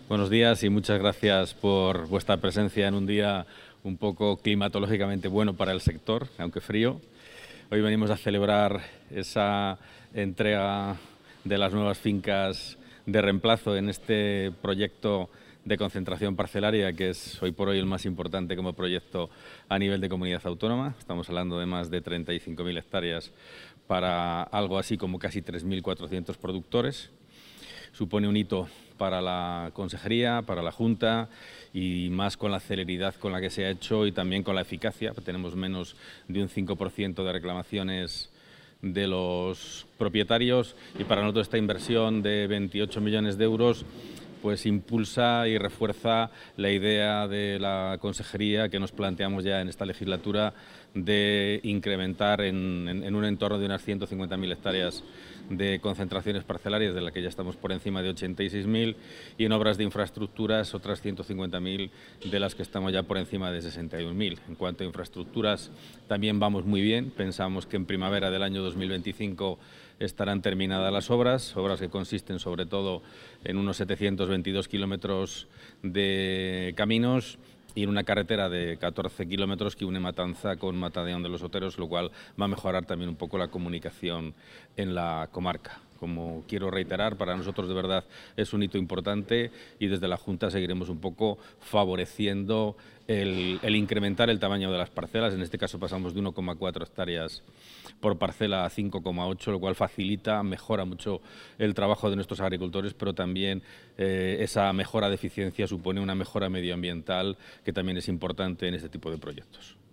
Buenos días y muchas gracias por vuestra presencia en un día un poco climatológicamente bueno para el sector, aunque frío. Hoy venimos a celebrar esa entrega de las nuevas fincas de reemplazo en este proyecto de concentración parcelaria, que es hoy por hoy el más importante como proyecto a nivel de comunidad autónoma. Estamos hablando de más de 35.000 hectáreas para algo así como casi 3.400 productores. Supone un hito para la Consejería, para la Junta, y más con la celeridad con la que se ha hecho y también con la eficacia. Tenemos menos de un 5% de reclamaciones de los propietarios, y para nosotros esta inversión de 28 millones de euros pues impulsa y refuerza la idea de la Consejería que nos planteamos ya en esta legislatura de incrementar en un entorno de unas 150.000 hectáreas de concentraciones parcelarias, de la que ya estamos por encima de 86.000, y en obras de infraestructuras otras 150.000, de las que estamos ya por encima de 61.000. En cuanto a infraestructuras, también vamos muy bien. Pensamos que en primavera del año 2025 estarán terminadas las obras que consisten sobre todo en unos 722 kilómetros de caminos y en una carretera de 14 kilómetros que une Matanza con Matadéon de los Oteros, lo cual va a mejorar también un poco la comunicación en la comarca. Como quiero reiterar, para nosotros de verdad es un hito importante, y desde la Junta seguiremos un poco favoreciendo el incrementar el tamaño de las parcelas. En este caso pasamos de 1,4 hectáreas por parcela a 5,8, lo cual facilita, mejora mucho el trabajo de nuestros agricultores, pero también esa mejora de eficiencia supone una mejora medioambiental que también es importante en este tipo de proyectos.